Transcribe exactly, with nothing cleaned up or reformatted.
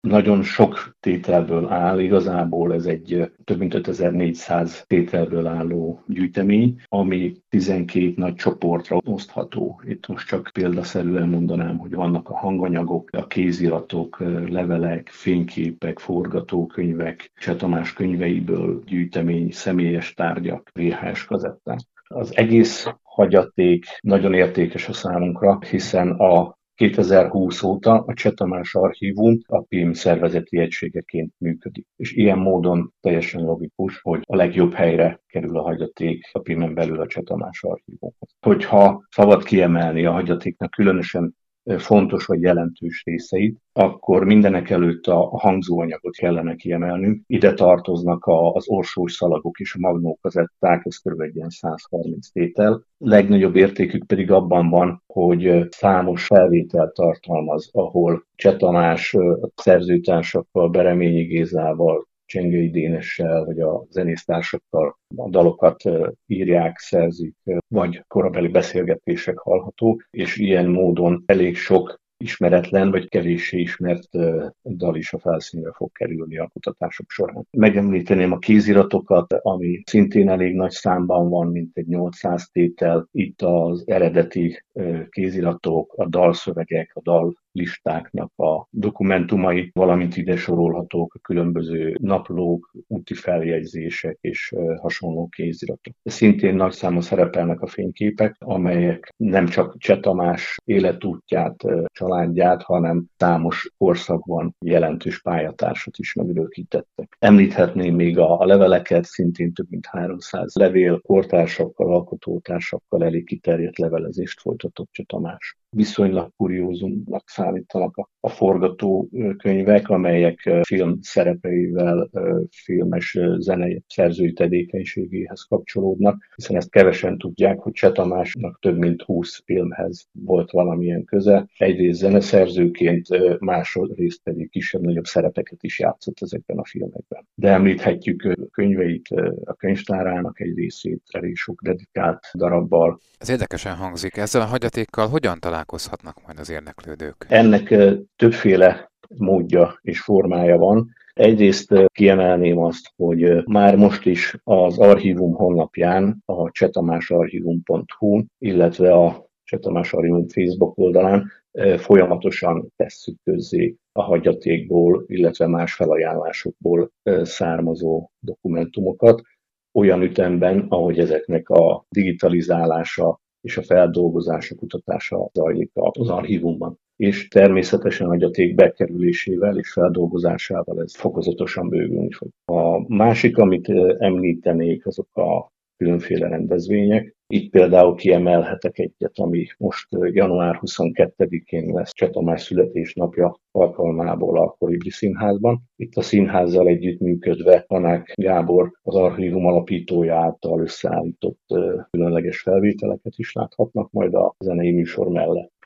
Nagyon sok tételből áll, igazából ez egy több mint ötezer-négyszáz tételből álló gyűjtemény, ami tizenkét nagy csoportra osztható. Itt most csak példaszerűen mondanám, hogy vannak a hanganyagok, a kéziratok, levelek, fényképek, forgatókönyvek, Cseh Tamás könyveiből gyűjtemény, személyes tárgyak, vé há es kazetták. Az egész hagyaték nagyon értékes a számunkra, hiszen a kétezer-húsz óta a Cseh Tamás Archívum a pim szervezeti egységeként működik. És ilyen módon teljesen logikus, hogy a legjobb helyre kerül a hagyaték a pimen belül a Cseh Tamás Archívumhoz. Hogyha szabad kiemelni a hagyatéknak különösen fontos vagy jelentős részeit, akkor mindenekelőtt a hangzóanyagot kellene kiemelnünk. Ide tartoznak az orsós szalagok és a magnókazetták, ez kb. Egy ilyen száz harminc tétel. Legnagyobb értékük pedig abban van, hogy számos felvételt tartalmaz, ahol Cseh Tamás szerzőtársakkal, Bereményi Gézával, Csengei Dénessel, vagy a zenésztársakkal a dalokat írják, szerzik, vagy korabeli beszélgetések hallható, és ilyen módon elég sok ismeretlen vagy kevéssé ismert dal is a felszínre fog kerülni a kutatások során. Megemlíteném a kéziratokat, ami szintén elég nagy számban van, mint egy nyolcszáz tétel. Itt az eredeti kéziratok, a dalszövegek, a dal listáknak a dokumentumai, valamint ide sorolhatók a különböző naplók, úti feljegyzések és hasonló kéziratok. Szintén nagy számon szerepelnek a fényképek, amelyek nem csak Cseh Tamás életútját, családját, hanem számos korszakban jelentős pályatársat is megörökítettek. Említhetném még a, a leveleket, szintén több mint háromszáz levél, kortársakkal, alkotótársakkal elég kiterjedt levelezést folytatott Cseh Tamás. Viszonylag kuriózumnak számítanak a, a forgatókönyvek, amelyek film szerepeivel, filmes zenei szerzői tevékenységéhez kapcsolódnak, hiszen ezt kevesen tudják, hogy Cseh Tamásnak több mint húsz filmhez volt valamilyen köze. Egyrészt zeneszerzőként, másrészt pedig kisebb-nagyobb szerepeket is játszott ezekben a filmekben. De említhetjük a könyveit, a könyvtárának egy részét elég sok dedikált darabbal. Ez érdekesen hangzik. Ezzel a hagyatékkal hogyan találkozhatnak majd az érdeklődők? Ennek többféle módja és formája van. Egyrészt kiemelném azt, hogy már most is az archívum honlapján, a csehtamásarchívum pont hu, illetve a Cseh Tamás Archívum Facebook oldalán folyamatosan tesszük közzé a hagyatékból, illetve más felajánlásokból származó dokumentumokat, olyan ütemben, ahogy ezeknek a digitalizálása és a feldolgozása, kutatása zajlik az archívumban. És természetesen a hagyaték bekerülésével és feldolgozásával ez fokozatosan bővülni fog. A másik, amit említenék, azok a különféle rendezvények. Itt például kiemelhetek egyet, ami most január huszonkettedikén lesz Cseh Tamás születésnapja alkalmából a Kolibri Színházban. Itt a színházzal együttműködve Hanák Gábor, az archívum alapítója által összeállított különleges felvételeket is láthatnak majd a zenei műsor mellett.